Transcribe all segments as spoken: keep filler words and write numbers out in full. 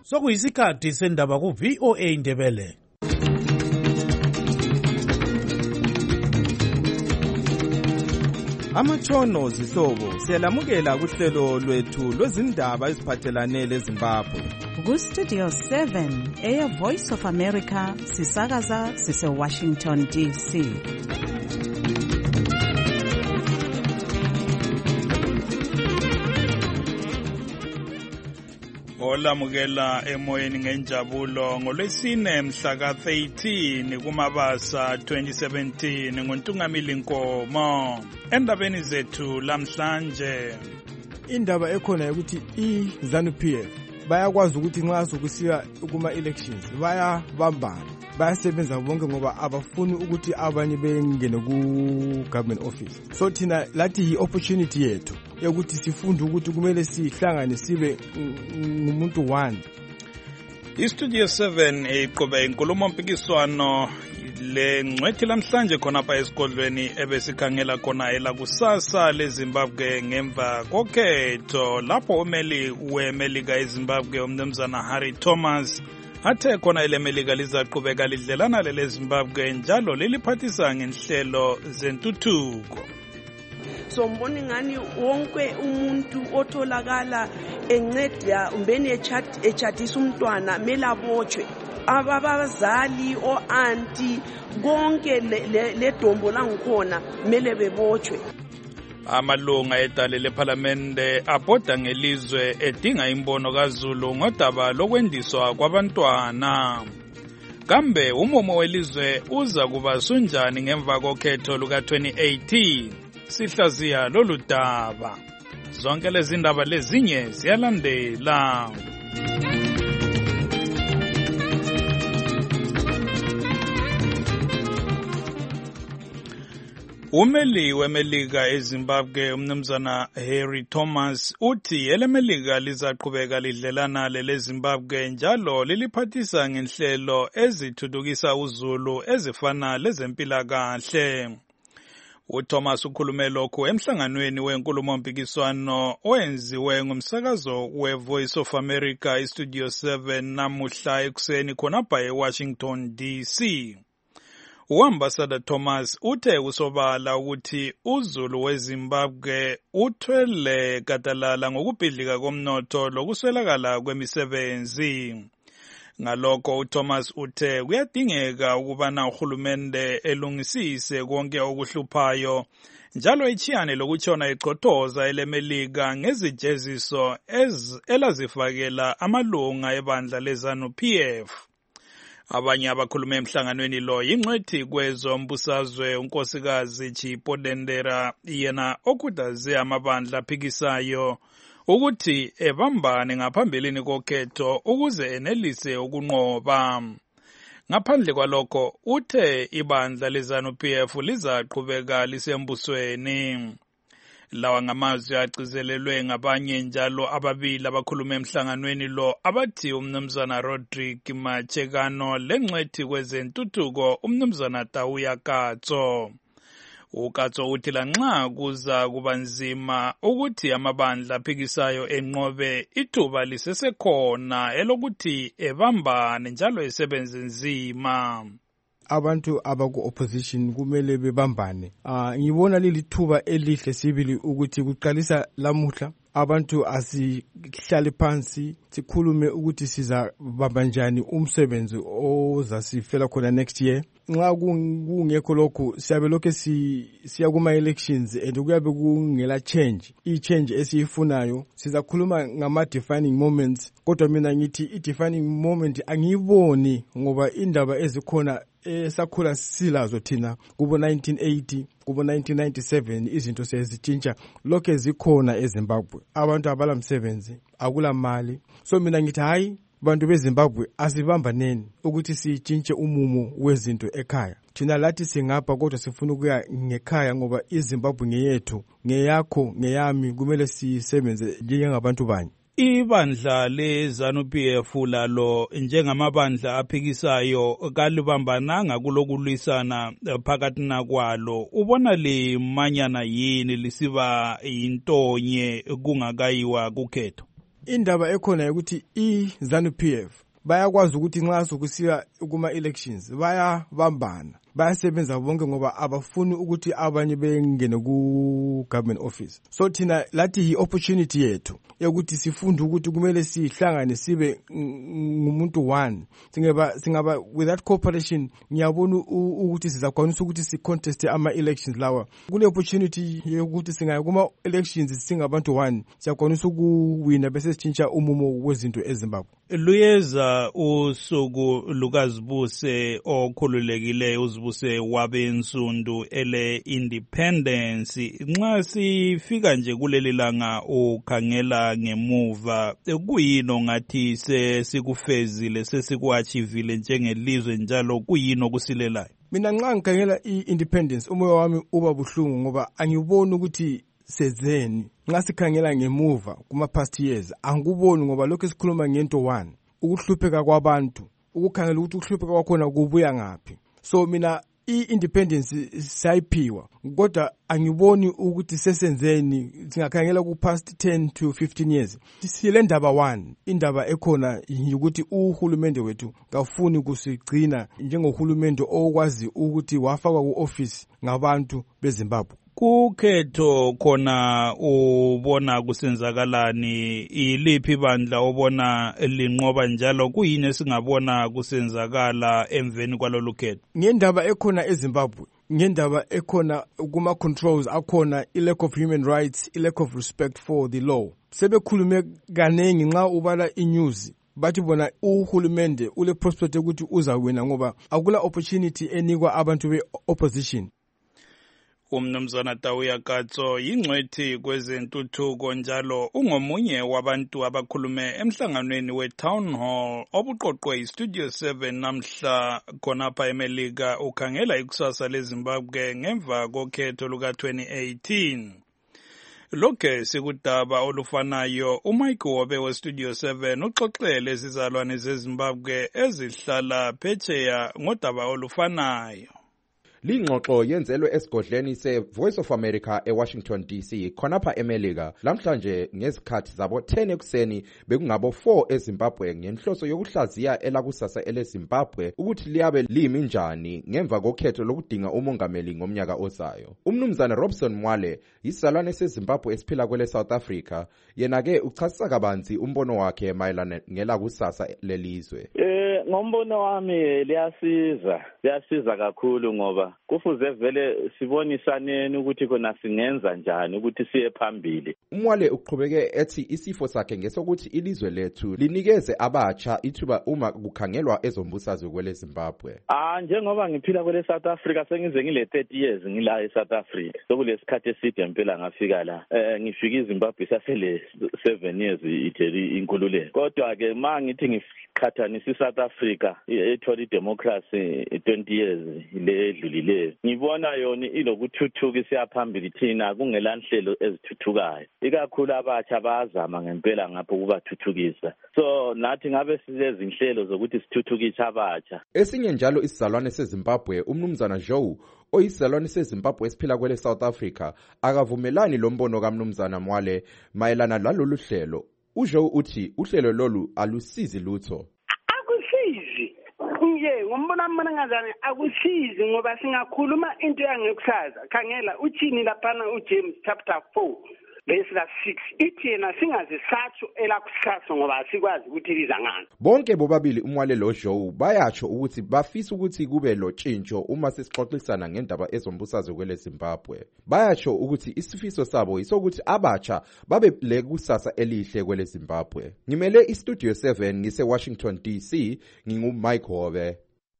Sokuyisikhathi sendaba ku V O A Ndebele. Amatshono zihlobo siyalamukela kuhlelo lwethu lwezindaba eziphathelane leZimbabwe. Ku Studio seven eya Voice of America sisakaza sise Washington D C. Olamukela emoyeni ngenjabulo ngolwesine mhla ka thirteen kuMabasa twenty seventeen ngoNtungamili Nkomo. Endabeni zethu lamhlanje indaba ekhona ukuthi iZANU P F bayakwazi ukuthi nxa sokusiya kuma elections bayabambana bayasebenza bonke ngoba abafuni ukuthi abanye bengene ku government office. So thina lathi opportunity yethu yokuthi sifunde ukuthi kumele sihlangane sibe ngumuntu one. iStudio seven iqhubeka inkulumo mpikiswano le ngcwethi lamhlanje khona pa esigodlweni ebesikhangela khona ela kusasa leZimbabwe ngemva kokhetho lapho umeli weMelika eZimbabwe umnumzana Harry Thomas athe khona eleMelika lizaqhubeka lidlelana leZimbabwe njalo liliphathisa ngenhlelo zentuthuko. So mbona ngani wonke umuntu otholakala enceda umbeni echatisa umntwana melabotshwe ababazali o auntie konke le dombo langikhona mele bebotshwe. Amalunga edale leParliamente abhoda ngelizwe edinga imbono kaZulu ngodaba lokwendiswa kwabantwana. Kambe umumo welizwe uza kuba sunjani ngemva kokhetho luka twenty eighteen? Sihlaziya lolu daba. Zonke lezi ndaba lezinye ziyalandela. Umeli weMelika eZimbabwe umnumzana Harry Thomas uthi eleMelika lizaqhubeka lidlelana leZimbabwe njalo liliphathisa ngenhlelo ezithuthukisa uZulu ezifana lezempilakahle. uThomas ukhulume lokho emhlanganweni wenkulumo mpikiswano owenziwe ngumsakazo weVoice of America iStudio seven namuhla ekuseni khonapha eWashington D C. uAmbassador Thomas uthe kusobala ukuthi uZulu weZimbabwe uthwele gadalala ngokubhidlika komnotho lokuswelakala kwemisebenzi. Ngalokho uThomas uthe kuyadingeka ukubana uhulumende elungisise konke okuhluphayo njalo ichiyane lokutshona icothoza eleMelika ngezijeziso elazifakela amalunga ebandla leZANU P F. Abanye abakhulume emhlanganweni lo yingcwethi kwezombusazwe unkosikazi Chipodendera yena okhuthaze amabandla aphikisayo ukuthi ebambane ngaphambilini kokhetho ukuze enelise ukunqoba. Ngaphandle kwalokho uthe ibandla leZANU P F lizaqhubeka lisembusweni. Lawa ngamazwi acizelelwe ngabanye njalo ababili abakhulume emhlanganweni lo abathi umnumzana Rodrick Machekano lengcwethi kwezentuthuko umnumzana Tauya Katso. uKatso uthi lanxa kuza kuba nzima ukuthi amabandla aphikisayo enqobe ithuba lisesekhona elokuthi ebambane njalo esebenze nzima. Abantu abaku opposition kumele bebambane. Ah ngibona lilithuba elihle sibili ukuthi kuqalisa lamuhla abantu asihlale phansi sikhulume ukuthi siza babanjani umsebenzi ozasifela khona next year. Nxa kungekho lokho siyabe lokho siya kuma elections and kuyabe kungela change. I change esiyifunayo sizakhuluma ngama defining moments kodwa mina ngithi i defining moment angiyiboni ngoba indaba ezikhona esakhula silazo thina kubo nineteen eighty kubo nineteen ninety-seven izinto sezitshintsha lokho ezikhona eZimbabwe abantu abala msebenzi akula mali. So mina ngithi hayi bantu beZimbabwe asibambaneni ukuthi sitshintshe umumo wezinto ekhaya. Thina lathi singapha kodwa sifuna ukuya ngekhaya ngoba iZimbabwe ngeyethu ngeyakho ngeyami kumele sisebenze njengabantu banye. Ibandla leZANU P F lalo njengamabandla aphikisayo kalibambananga kulokulwisana phakathi nakwalo. Ubona le manyana yini lisiba intonye kungakayiwa kukhetho? indaba ekhona ukuthi i-ZANU P F bayakwazi ukuthi nxa sokusiya kuma-elections bayabambana bayasebenza bonke ngoba abafuni ukuthi abanye bengene ku-government office. So thina lathi yi-opportunity yethu yokuthi sifunde ukuthi kumele sihlangane sibe ngumuntu one. Singaba singaba with that cooperation ngiyabona ukuthi sizakwanisa ukuthi si-contest ama-elections lawa. Kule opportunity yokuthi singaya kuma-elections singabantu one siyakwanisa ukuwina bese sitshintsha umumo wezinto eZimbabwe. Luyeza usuku lukazibuse okhululekileyo uzibuse wabensundu ele independence. Nxa sifika nje kuleli langa ukhangela ngemuva kuyino ngathi sesikufezile sesikuachivile njengelizwe njalo kuyino kusilelayo? Mina nxa ngikhangela i-independence umoya wami uba buhlungu ngoba angiboni ukuthi sezeni. Nxa sikhangela ngemuva kuma past years angikuboni ngoba lokho sikhuluma ngento one ukuhlupheka kwabantu ukukhangela ukuthi ukuhlupheka kwakhona kubuya ngaphi. So mina i-independence sayiphiwa kodwa angiboni ukuthi sesenzeni singakhangela ku past ten to fifteen years. Sile ndaba one indaba ekhona ukuthi uhulumende wethu kafuni kusigcina njengohulumende okwazi ukuthi wafakwa ku-office ngabantu beZimbabwe. Kukhetho khona ubona kusenzakalani iliphi bandla obona linqoba njalo kuyini esingabona kusenzakala emveni kwalolu khetho? Ngendaba ekhona eZimbabwe ngendaba ekhona kuma controls akhona i-lack of human rights, i-lack of respect for the law. Sebekhulume kanengi nxa ubala inews bathi bona uhulumende ule prospect ukuthi uzawina ngoba akula opportunity enikwa abantu be-opposition. Umnumzana Tauya Katso yingcwethi kwezentuthuko njalo ungomunye wabantu abakhulume emhlanganweni we-Town Hall obuqoqwe yi-Studio seven namhla khonapha eMelika ukhangela ikusasa leZimbabwe ngemva kokhetho luka twenty eighteen. Lokhe sikudaba olufanayo uMike Wobe we-Studio seven uxoxele izizalwane zeZimbabwe ezihlala phetsheya ngodaba olufanayo. Lingxoxo yenzelwe esigodleni se-Voice of America eWashington D C khonapha eMelika lamhlanje ngezikhathi zabo ten ekuseni bekungabo four eZimbabwe ngenhloso yokuhlaziya elakusasa eleZimbabwe ukuthi liyabe limi njani ngemva kokhetho lokudinga umongameli ngomnyaka ozayo. Umnumzana Robson Mwale yisizalwane seZimbabwe esiphila kwele South Africa yena ke uchasisa kabanzi umbono wakhe mayelana ngelakusasa lelizwe. Eh ngombono wami liyasiza liyasiza kakhulu ngoba kufuze vele sibonisane ukuthi kona singenza njani ukuthi siye phambili. Umwale uqhubeke ethi isifo sakhe ngesokuthi ilizwe lethu linikeze abatsha ithuba uma kukhangelwa ezombusazwe kwele Zimbabwe. Ah njengoba ngiphila kwele South Africa sengize ngile thirty years ngila eSouth Africa. Sokulesikhathi eside impela ngafika la. Eh ngifika eZimbabwe sasele seven years itheli inkululeko. Kodwa ke mangithi ngiqhathanisa iSouth Africa etholi democracy twenty years le edlulile. Ngibona yona ilokuthuthuka isiyaphambili thina kungelanhlelo ezithuthukayo. Ikakhulu abatsha bazama ngempela ngapho kubathuthukisa. So nathi ngabe silezi inhlelo zokuthi sithuthukise abatsha. Esinye njalo isizalwane seZimbabwe umnumzana Joe oyisizalwane seZimbabwe esiphila kwele South Africa akavumelani lombono kaMnumzana Mwale mayelana lalolu hlelo. uJoe uthi uhlelo lolu alusizi lutho. Akusizi. Nje ngombona mina ngazana akusizi ngoba singakhuluma into yangekusasa. Khangela uthini laphana uJames chapter four verse six ithi yena singazisatsho elakusasa ngoba asikwazi ukuthi liza ngani. Bonke bobabili uMwale lo Joe bayatsho ukuthi bafisa ukuthi kube lo tshintsho uma sesixoxisana ngendaba ezombusazwe kwele Zimbabwe. Bayatsho ukuthi isifiso sabo isokuthi abatsha babe lekusasa elihle kwele Zimbabwe. Ngimele iStudio seven ngise Washington D C ngingu Mike Hobe.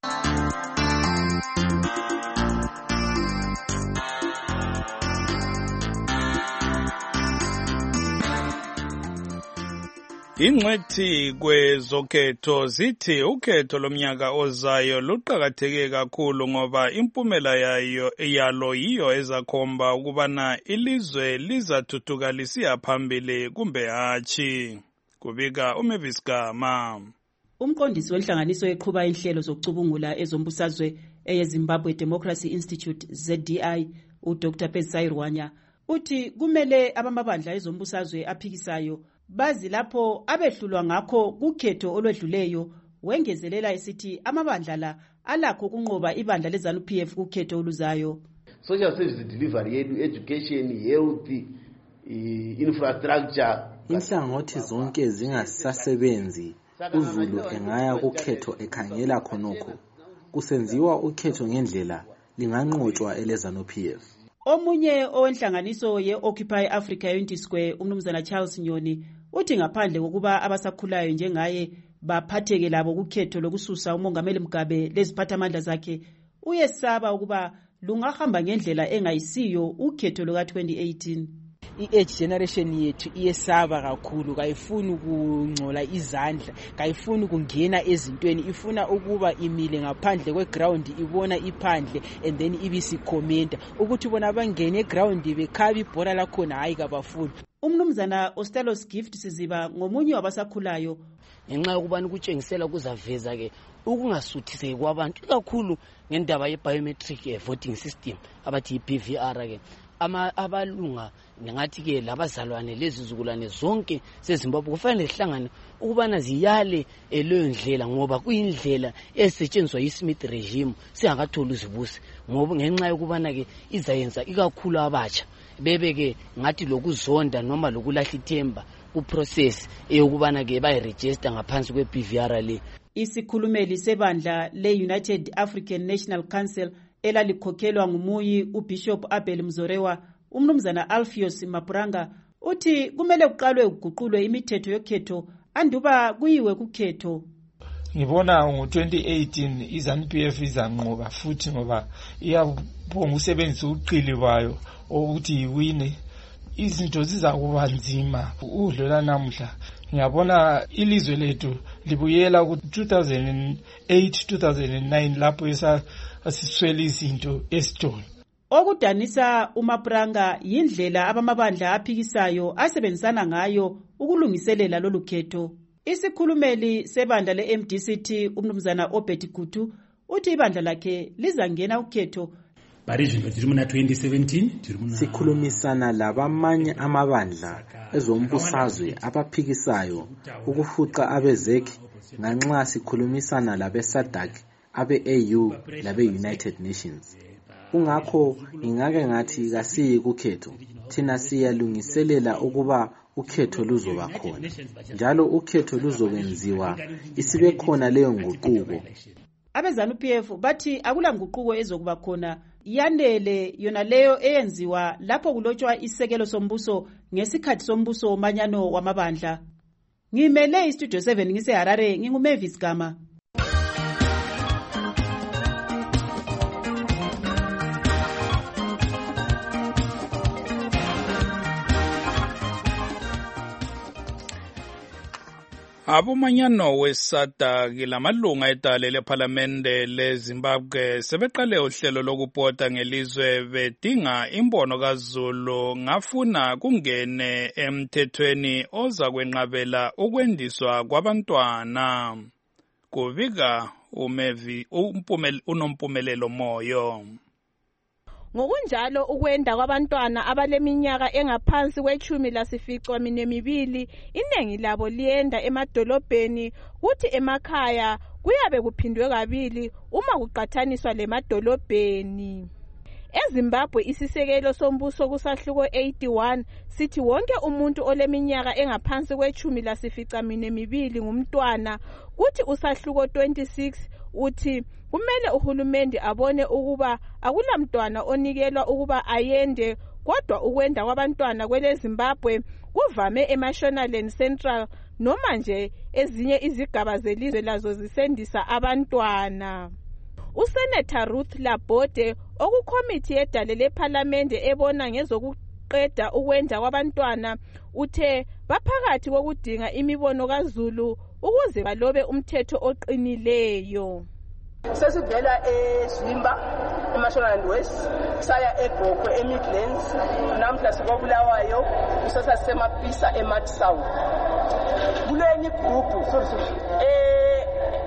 Ingcwethi kwezokhetho zithi ukhetho lomnyaka ozayo luqhakatheke kakhulu ngoba impumela yayo yalo yiyo ezakhomba ukubana ilizwe lizathuthuka lisiya phambili kumbe hatshi. Kubika uMavis Gama. Umqondisi wenhlanganiso eqhuba inhlelo zokucubungula ezombusazwe eyeZimbabwe Democracy Institute Z D I uDr Pezisai Rwanya uthi kumele abamabandla ezombusazwe aphikisayo bazi lapho abehlulwa ngakho kukhetho olwedluleyo. Wengezelela esithi amabandla la alakho kunqoba ibandla leZANU-P F kukhetho oluzayo. Social service delivery yedu, education, health, infrastructure. Inhlangothi zonke zingasasebenzi. uZulu engaya kukhetho ekhangela khonokho. Kusenziwa ukhetho ngendlela linganqotshwa eleZANU-P F. Omunye owenhlanganiso ye-Occupy Africa Unity Square, umnumzana Charles Nyoni, uthi ngaphandle kokuba abasakhulayo njengaye baphatheke labo kukhetho lokususa umongameli Mugabe leziphathamandla zakhe, uyesaba ukuba lungahamba ngendlela engayisiyo ukhetho loka twenty eighteen. I-age generation yethu iyesaba kakhulu, kayifuni ukungcola izandla, kayifuni ukungena ezintweni, ifuna ukuba imile ngaphandle kweground ibona iphandle and then ibisikhomenta ukuthi bona bangene eground bekhaba ibhola lakhona hayi kabafuni. Umnumzana Ostelos Gift Siziba ngomunye wabasakhulayo ngenxa yokubani kutshengisela kuzaveza ke ukungasuthiseki kwabantu kakhulu ngendaba ye-biometric voting system abathi i-B V R ke ama abalunga ngathi ke labazalwane lezizukulwane zonke seZimbabwe kufanele zihlangane ukubana ziyale leyo ndlela ngoba kuyindlela esetshenziswa yiSmith regime singakatholi uzibusi ngoba ngenxa yokubana ke izayenza ikakhulu abatsha bebe ke ngathi lokuzonda noma lokulahla ithemba ku process eyokubana ke bayiregister ngaphansi kwe-B V R le. Isikhulumeli sebandla le-United African National Council elalikhokhelwa ngumuyi uBishop Abel Mzorewa, umnumzana Alpheus Mapuranga, uthi kumele kuqalwe ukuguqulwe imithetho yokhetho anduba kuyiwe kukhetho. Ngibona ngo twenty eighteen iZANU-P F izanqoba futhi ngoba iyabonga usebenzisa uqili bayo ukuthi iwine. Izinto zizakuba nzima udlula namhla. Ngiyabona ilizwe lethu libuyela ku two thousand eight two thousand nine lapho esasiswele izinto esitolo. Okudanisa uMapuranga yindlela abamabandla aphikisayo asebenzisana ngayo ukulungiselela lolu khetho. Isikhulumeli sebandla le-M D C T umnumzana Obert Gutu uthi ibandla lakhe lizangena ukhetho. Sikhulumisana labamanye amabandla ezombusazwe abaphikisayo ukufuqa abezeki nganxa sikhulumisana labe-SADC, abe-A U labe-United Nations. Kungakho ngingake ngathi kasiyi kukhetho, thina siyalungiselela ukuba ukhetho luzoba khona. Njalo ukhetho luzokwenziwa isibe khona leyo nguquko. AbeZANU-P F bathi akula nguquko ezokuba khona, yanele yona leyo eyenziwa lapho kulotshwa isekelo sombuso ngesikhathi sombuso manyano wamabandla. Ngimele iStudio seven ngise Harare, nginguMavis Gama. Abomanyano weSADC lamalunga edale lephalamende leZimbabwe sebeqale uhlelo lokupota ngelizwe bedinga imbono kaZulu ngafuna kungene emthethweni oza kwenqabela ukwendiswa kwabantwana. Kuvika uMevi unompumelelo moyo. Ngokunjalo ukwenda kwabantwana abaleminyaka engaphansi kwechumi lasifico minemibili iningi labo liyenda emadolobheni kuthi emakhaya kuyabe kuphindwe kabili uma kuqathaniswa lemadolobheni. EZimbabwe isisekelo sombuso kusahluko eighty-one sithi wonke umuntu oleminyaka engaphansi kwechumi lasifica minemibili ngumntwana, kuthi usahluko twenty-six uthi kumele uhulumende abone ukuba akulamntwana onikelwa ukuba ayende, kodwa ukwenda kwabantwana kwele Zimbabwe kuvame eMashonaland Central noma nje ezinye izigaba zelizwe lazo zisendisa abantwana. USenator Ruth Labode okukhomithi yedale lephalamende ebona ngezokuqeda ukwenda kwabantwana uthe baphakathi kokudinga imibono kaZulu ukuze balobe umthetho oqinileyo. Sesivela eZimba eMashonaland West saya eGokwe eMidlands namhla sikobulawayo kusasa semapisa eMatsau. Kulenye group eh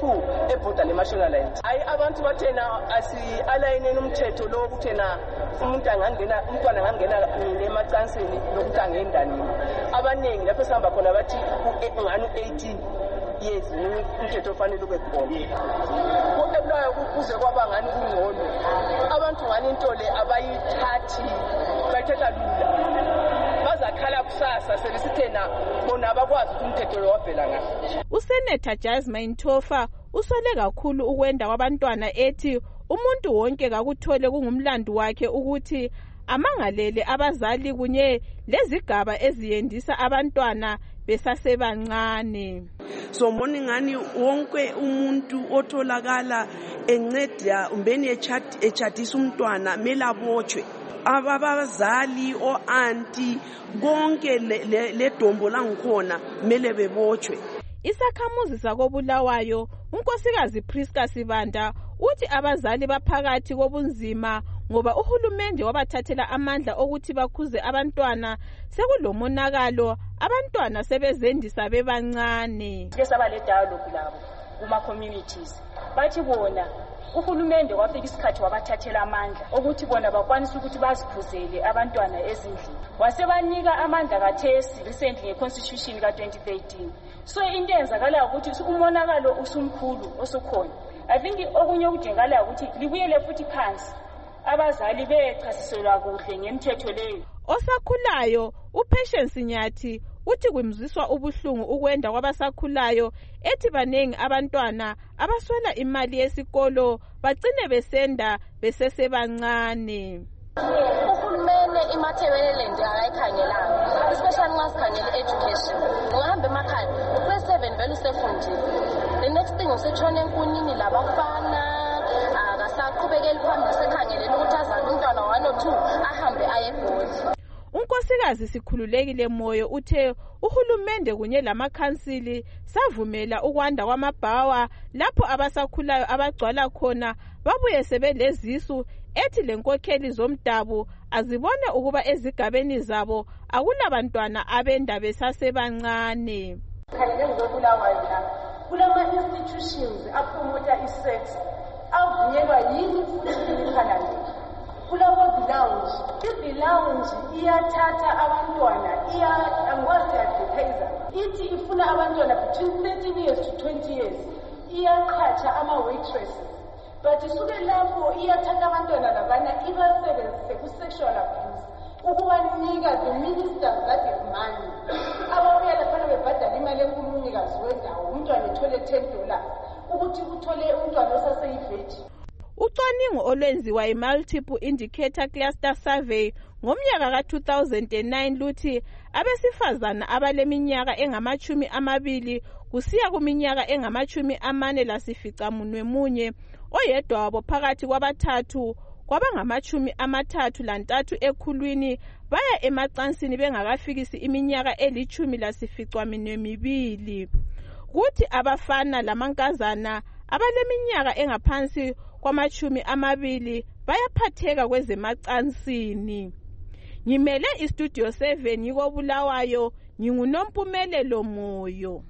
two ebhoda le-marshonalite. Hayi abantu bathena asi-alayineni umthetho lo kuthena umuntu angangena umntwana angangena emacansini lokuthi angendanini. Abaningi lapho sihamba khona bathi ungani u-eighteen years umthetho ofanele ube khona. Ku-eplayo kuze kwaba ngani kungcono. Abantu ngani into le abayithathi bayithatha lula. Bazakhala kusasa sebesithena bona abakwazi ukuthi umthetho lo wavela ngaphi. Usenator Jasmine Tofa usole kakhulu ukwenda kwabantwana ethi umuntu wonke kakuthole kungumlando wakhe ukuthi amangalele abazali kunye lezigaba eziyendisa abantwana besasebancane. So mbona ngani wonke umuntu otholakala enceda umbeni echadisa umntwana melabotshwe. Ababazali o auntie konke le dombo langikhona mele bebotshwe. Isakhamuzi sakobulawayo unkosikazi Priska Sibanda uthi abazali baphakathi kobunzima ngoba uhulumende wabathathela amandla okuthi bakhuze abantwana sekulomonakalo abantwana sebezendisa bebancane. Lesaba le dialogue labo kuma communities bathi bona uhulumende wafika isikhathi wabathathela amandla ukuthi bona bakwanisa ukuthi bazikhuzele abantwana ezindlini. Wasebanika amandla kathesi recently ngeconstitution ka twenty thirteen. So into enzakala ukuthi umonakalo usumkhulu osukhona. I think okunye okudingakala ukuthi libuyele futhi phansi abazali bechasiselwa kuhle ngemithetho leyo. Osakhulayo uPatience Nyathi uthi kwimziswa ubuhlungu ukwenda kwabasakhulayo ethi banengi abantwana abaswela imali yesikolo bagcine besenda besesebancane. Uhulumene imathebelelende akayikhangelanga especially nxa sikhangela education. Ngihamba emakhaya u-class seven vele usefundile. The next thing usetshona enkunini labafana akasaqhubekeli phambili sekhangelela ukuthi azale umntwana one or two ahambe aye ebhodi. Unkosikazi Sikhululekile Moyo uthe uhulumende kunye lamakhansili savumela ukwanda kwamabhawa lapho abasakhulayo abagcwala khona babuye sebelezisu ethi lenkokheli zomdabu azibone ukuba ezigabeni zabo akulabantwana abenda besasebancane. Khangele ngokulawayo la kulama institutions apromoter isex avunyelwa yini futhi ikhalani. Kulabo lounge izi lounge iyathatha abantwana iya angwazi advertiser ithi ifuna abantwana between thirteen years to twenty years iyaqhatsha ama waitresses but isuke lapho iyathatha abantwana labana ibasebenzise ku sexual abuse ukubanika the ministers that have money ababuya lapha bebhadala imali enkulu umnikazi wendawo umntwana ethole ten dollars ukuthi uthole umntwana osaseyivethi. Ucwaningo olwenziwa i-Multiple Indicator Cluster Survey ngomnyaka ka two thousand nine luthi abesifazana abaleminyaka engamachumi amabili kusiya kuminyaka engamachumi amane lasificamunwe munye oyedwa wabo phakathi kwabathathu kwabangamachumi amathathu lantathu ekhulwini baya emacansini bengakafikisi iminyaka elichumi lasificamunwe mibili. Kuthi abafana lamankazana abaleminyaka engaphansi kwamachumi amabili bayaphatheka kwezemacansini. Ngimele istudio seven yikobulawayo nginguNompumelelo Moyo.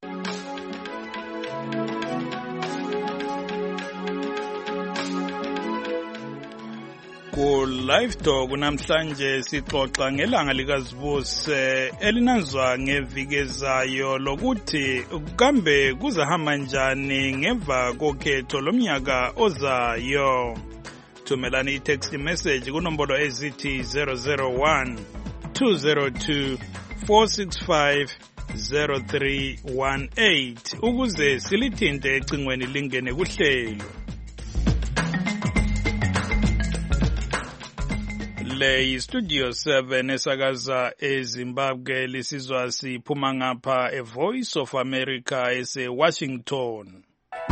Ku live talk namhlanje sixoxa ngelanga likazibuse elinazwa ngevigezayo lokuthi kambe kuzahamba njani ngemva kokhetho lomnyaka ozayo. Thumelani i-text message kunombolo ezithi zero zero one two zero two four six five zero three one eight ukuze silithinte ecingweni lingene kuhlelo. Le Studio seven esakaza eZimbabwe lisizwa siphuma ngapha e Voice of America ese Washington.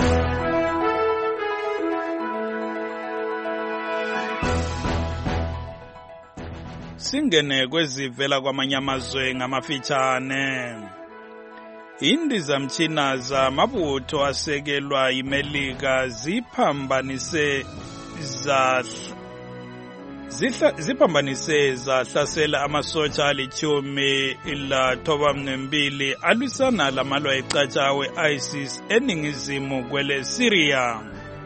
Singene kwezivela kwamanye amazwe ngamafitshane. Indizamtshina zamabutho asekelwa iMelika ziphambanise za ziphambanise zahlasela amasotsha alithumi lathoba nembili alwisana lamalwa ecatshawe ISIS eningizimu kwele Syria.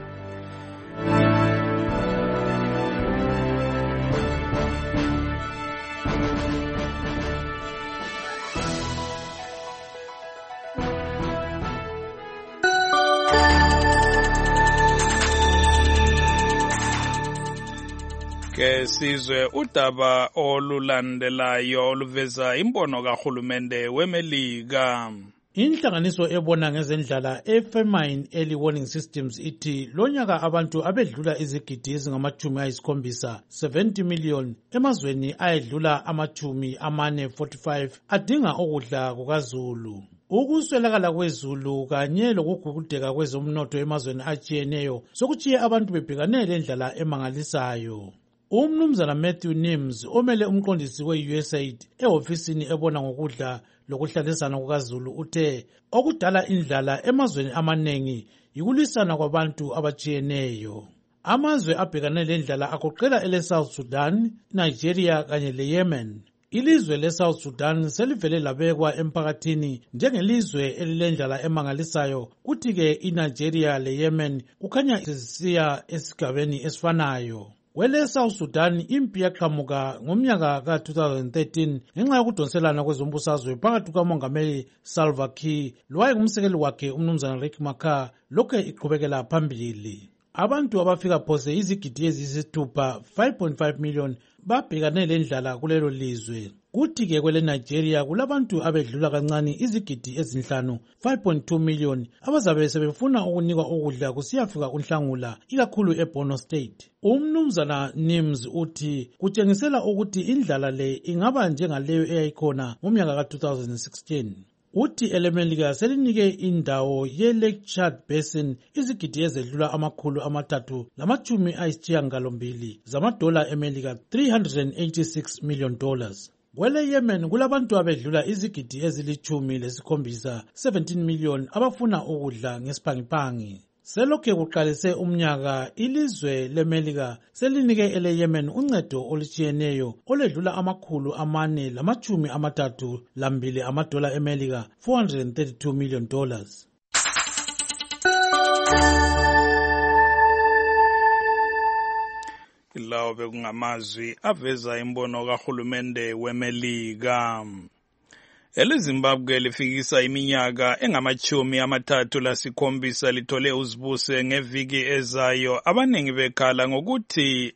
Ke sizwe udaba olulandelayo oluveza imbono kahulumende weMelika. Inhlanganiso ebona ngezendlala eFemine Early Warning Systems ithi lonyaka abantu abedlula izigidi ezingamachumi ayisikhombisa seventy million emazweni ayedlula amachumi amane forty-five adinga ukudla kukazulu. Ukuswelakala kwezulu kanye lokugugudeka kwezomnotho emazweni atshiyeneyo sokutshiye abantu bebhekane lendlala emangalisayo. Umnumzana Matthew Nims omele umqondisi we-U S A I D ehofisini ebona ngokudla lokuhlalisana kukazulu uthe okudala indlala emazweni amanengi yikulwisana kwabantu abatshiyeneyo. Amazwe abhekane lendlala agoqela ele South Sudan, Nigeria kanye le Yemen. Ilizwe le South Sudan selivele labekwa emphakathini njengelizwe elilendlala emangalisayo, kuthi ke iNigeria le Yemen kukhanya sisiya esigabeni esifanayo. Wele South Sudan impi yaqhamuka ngomnyaka ka two thousand thirteen ngenxa yokudonselana kwezombusazwe phakathi kukamongameli Salva Kiir lowayengumsekeli wakhe umnumzana Riek Machar lokho iqhubekela phambili. Abantu abafika phose izigidi eziyisithupha five point five million babhekane lendlala kulelo lizwe. Kuthi ke kwele Nigeria kulabantu abedlula kancane izigidi ezinhlanu five point two million abazabe sebefuna ukunikwa ukudla kusiyafika kunhlangula ikakhulu eBorno State. Umnumzana Nims uthi kutshengisela ukuthi indlala le ingaba njengaleyo eyayikhona ngomnyaka ka two thousand sixteen. Uthi elemelika selinike indawo ye-Lake Chad Basin izigidi ezedlula amakhulu amathathu lamachumi ayisishiyagalombili zamadola emelika three hundred eighty-six million dollars. Kwele Yemen kulabantu abedlula izigidi ezilichumi lesikhombisa seventeen million abafuna ukudla ngesiphangipangi. Selokhe kuqalise umnyaka ilizwe leMelika selinike ele Yemen uncedo olutshiyeneyo oledlula amakhulu amane lamachumi amathathu lambili amadola eMelika four hundred thirty-two million dollars. Ilawo bekungamazwi aveza imbono kahulumende weMelika. EleZimbabwe lifikisa iminyaka engamachumi amathathu lasikhombisa lithole uzibuse ngeviki ezayo. Abanengi bekhala ngokuthi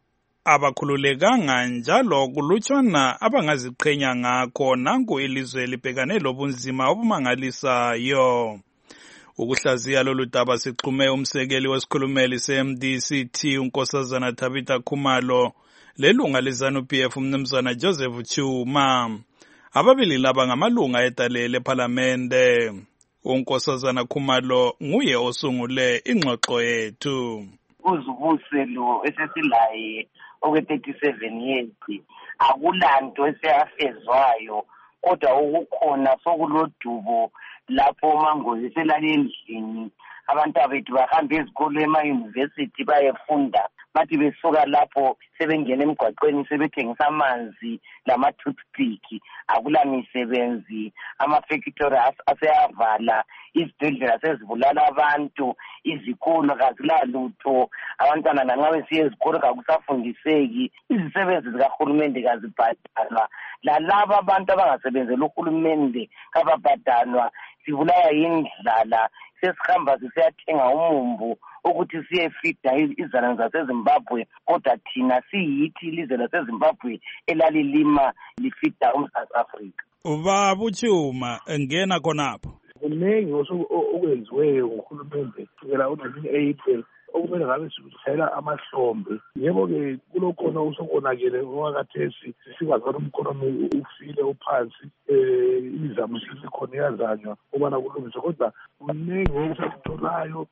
abakhululekanga njalo kulutshwana abangaziqhenya ngakho nanku ilizwe libhekane lobunzima obumangalisayo. Ukuhlaziya lolu daba sixhume umsekeli wesikhulumeli se-M D C T unkosazana Tabitha Khumalo lelunga leZANU P F umnumzana Joseph Chuma. Ababili laba ngamalunga edale lePhalamende. Unkosazana Khumalo nguye osungule ingxoxo yethu. Uzibuse lo esesilaye okwe thirty-seven years akulanto eseyafezwayo kodwa ukukhona sokulodubo lapho mangozi selale endlini abantu abethu bahamba ezikolo ema-university bayefunda bathi besuka lapho sebengena emgwaqweni sebethengisa amanzi lama-toothpick akula misebenzi ama-factory aseyavala izibhedlela sezibulala abantu izikolo kazilalutho abantwana nanxa besiya ezikolo kakusafundiseki izisebenzi zikahulumende kazibhadalwa lalaba abantu abangasebenzela uhulumende kababhadalwa sibulawa yindlala sesihamba sisiyathenga umumbu ukuthi siyefida izana zaseZimbabwe kodwa thina siyithi ilizwe laseZimbabwe elalilima lifida uMzantsi Afrika. Ubaba uChuma ngena khonapho. Kuningi okwenziweyo nguhulumende kusukela ngo-nineteen April okumele ngabe sibuyisela amahlombe. Yebo-ke kulokhona usokonakele owakathesi sisikwazi ukuthi umkhonomi ufile uphansi um imizamo sesikhona iyazanywa ukubana kulungiswe kodwa kuningi okusakutholayo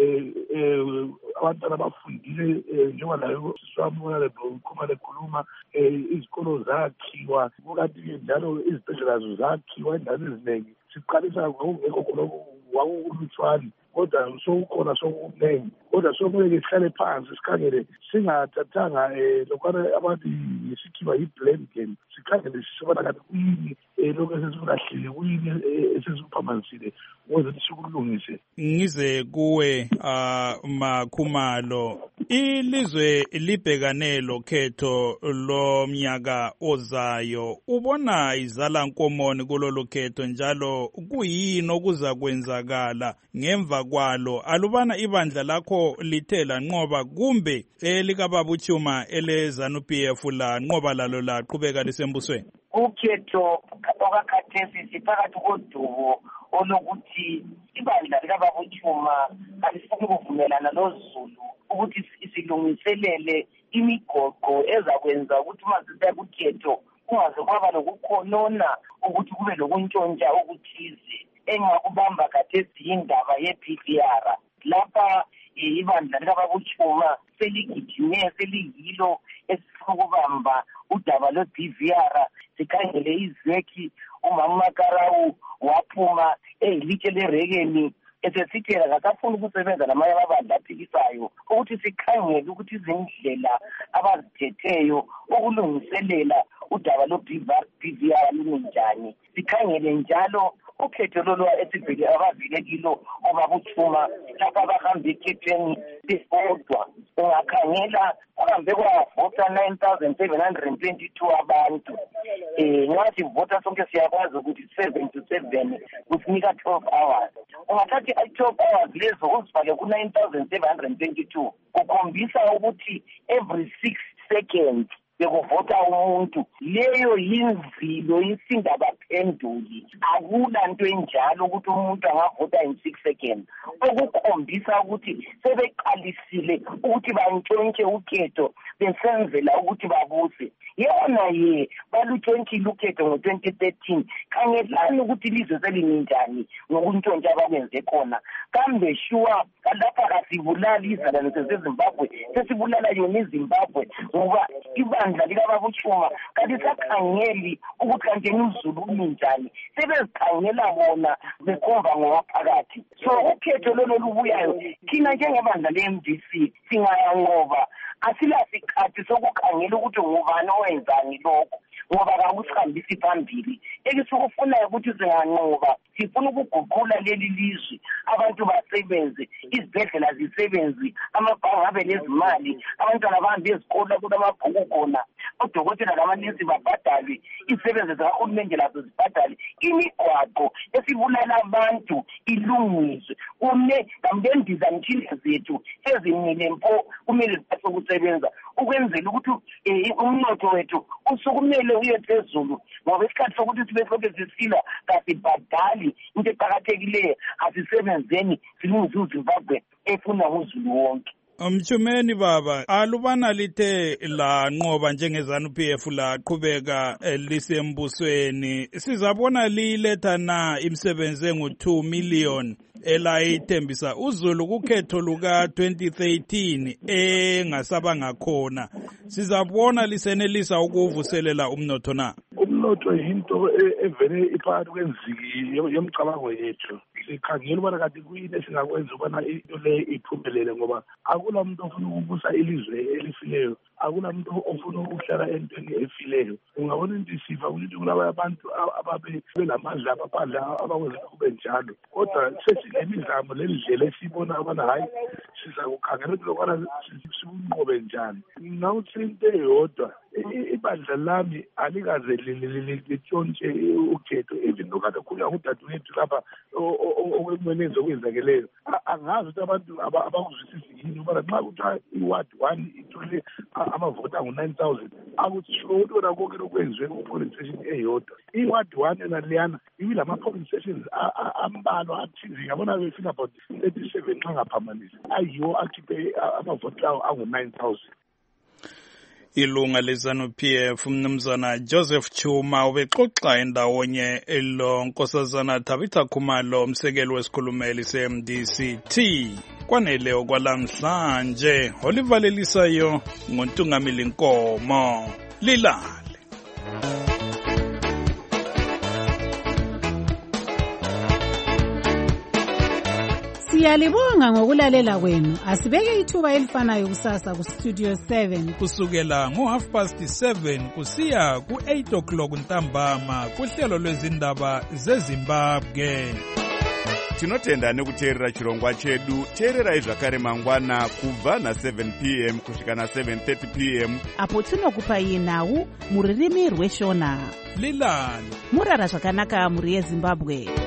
um abantwana bafundile njengoba nayo siswamona Khumalo ekhuluma izikolo zakhiwa kukanti-ke njalo izibhedlela zazo zakhiwa endaweni eziningi siqalisa ngokungekho khonokho wakulutshwane kodwa sokukhona sokuningi kodwa sokumele sihlale phansi sikhangele singathathanga um lokwana abantu ngesikhiwa yi-blame game sikhangele sisibona kanti kuyini um lokhu esesingulahlile kuyini esesikuphamanisile ukuze sikulungise. Ngize kuwe uh, Makhumalo, ilizwe libhekane lokhetho lomnyaka ozayo, ubona izala nkomoni kulolu khetho njalo kuyini okuza kwenzakala ngemva kwalo? Alubana ibandla lakho lithe lanqoba kumbe elikababa Chuma ele ZANU P F la nqoba lalo laqhubeka lisembusweni? Ukhetho okakhathesi siphakathi kodubo olokuthi ibandla likababa Chuma alifuni ukuvumelana noZulu ukuthi isilungiselele imigoqo ezakwenza ukuthi masithe kukhetho kungaze kwaba lokukhonona ukuthi kube lokuntshontsha okuthize engakubamba khathesi indaba ye-P V R. Lapha ibandla likababa Chuma seligijime seliyilo esifuna ukubamba udaba lwe-P V R. Sikhangele izwekhi umama Makarawu waphuma elitshe lerekeni esesithela akafuni ukusebenza namanye amabandla aphikisayo ukuthi sikhangele ukuthi izindlela abazithetheyo ukulungiselela udaba lwe-P V R lunjani. Sikhangele njalo ukhetho lolu esibheke abavile kilo obaba Chuma lapha abahambe ekhethweni bebodwa. Ungakhangela kuhambe kwavota nine thousand seven hundred twenty-two abantu. Eh nxa sivota sonke siyakwazi ukuthi seven to seven kusinika twelve hours. Ungathathi twelve hours lezo uzifake ku nine thousand seven hundred twenty-two ukhombisa ukuthi every six seconds bekuvota umuntu. Leyo yinzilo insinda baphenduli. Akula nto enjalo ukuthi umuntu angavota in six seconds. Okukhombisa ukuthi sebeqalisile ukuthi bantshontshe ukhetho besenzela ukuthi babuse. Yona ye balutshontshile ukhetho ngo twenty thirteen. Khangelani ukuthi ilizwe selinjani ngokuntshontsha abakwenze khona. Kambe sure lapha kasibulali izalwane zeZimbabwe sesibulala yona iZimbabwe ngoba ibandla likababa Chuma kanti sakhangeli ukuthi kanti uZulu unjani. Sebezikhangela bona bekhomba ngowaphakathi. So ukhetho lolo lubuyayo thina njengebandla le-M D C singayanqoba asilasikhathi sokukhangela ukuthi ngubani owenzani lokho ngoba kakusihambisi phambili. Ekusukufuna ukuthi singanqoba sifuna ukuguqula leli lizwe, abantu basebenze, izibhedlela zisebenze, amabhange abe lezimali, abantwana bahambe ezikole kulamabhuku khona, odokotela lamanesi babhadalwe, izisebenzi zikahulumende lazo zibhadalwe, imigwaqo esibulala abantu ilungiswe. Kumele nambendiza mthile zethu ezimile mpo kumele ziphathe ukusebenza ukwenzela ukuthi umnotho wethu usukumele uye phezulu ngoba isikhathi sokuthi sibe soke sisila kasibhadali into eqakathekileyo asisebenzeni silungise uZimbabwe efuna uZulu wonke. Mchumeni baba, alubana lithe la nqoba njenge ZANU P F la qhubeka lisembusweni, sizabona liletha na imisebenzi engu two million elayithembisa uZulu kukhetho luka twenty thirteen engasabanga khona. Sizabona lisenelisa ukuvuselela umnotho na? Umnotho yinto evele iphakathi kwenziki yomcabango yethu. Sikhangela ubana kanti kuyini esingakwenza ubana into le iphumelele ngoba akula muntu ofuna ukubusa ilizwe elifileyo, akula muntu ofuna ukuhlala entweni efileyo. Ungabona into isifa ukuthi kulaba abantu ababe belamandla abaphandla abakwenza kube njalo. Kodwa sesilemizamo lendlela esibona abana hayi siza kukhangela ukuthi lokwana sikunqobe njani. Ngawuthi into eyodwa ibandla lami alikaze litshontshe ukhetho even lokade khulunywa ngudadewethu lapha okwemwenenzo okwenzakeleyo. Angazi ukuthi abantu abakuzwisisi yini ubana nxa kuthiwa iward one ithole amavoti angu nine thousand akusho ukuthi wona konke lokwenziwe ku-polling station eyodwa. Iward one yona leyana ibilama-polling stations ambalwa athize yabona befika about thirty-seven nxa ngaphambanisa ayiwo akhiphe amavoti lawo angu nine thousand. Ilunga leZANU P F umnumzana Joseph Chuma ubexoxa endawonye elo Nkosazana Tabitha Khumalo umsekeli wesikhulumeli se-M D C T. Kwanele okwalamhlanje olivalelisayo ngontungamili Nkomo Lilale. Siyalibonga ngokulalela kwenu. Asibeke ithuba elifanayo kusasa ku Studio seven kusukela ngo half past seven kusiya ku eight o'clock ntambama kuhlelo lwezindaba zeZimbabwe. Tinotenda nekuteerera chirongwa chedu. Teererai zvakare mangwana kubva na seven p m kusvika na seven thirty p m apo tinokupai nhau muririmi rweshona. Lilani murara zvakanaka muri yeZimbabwe.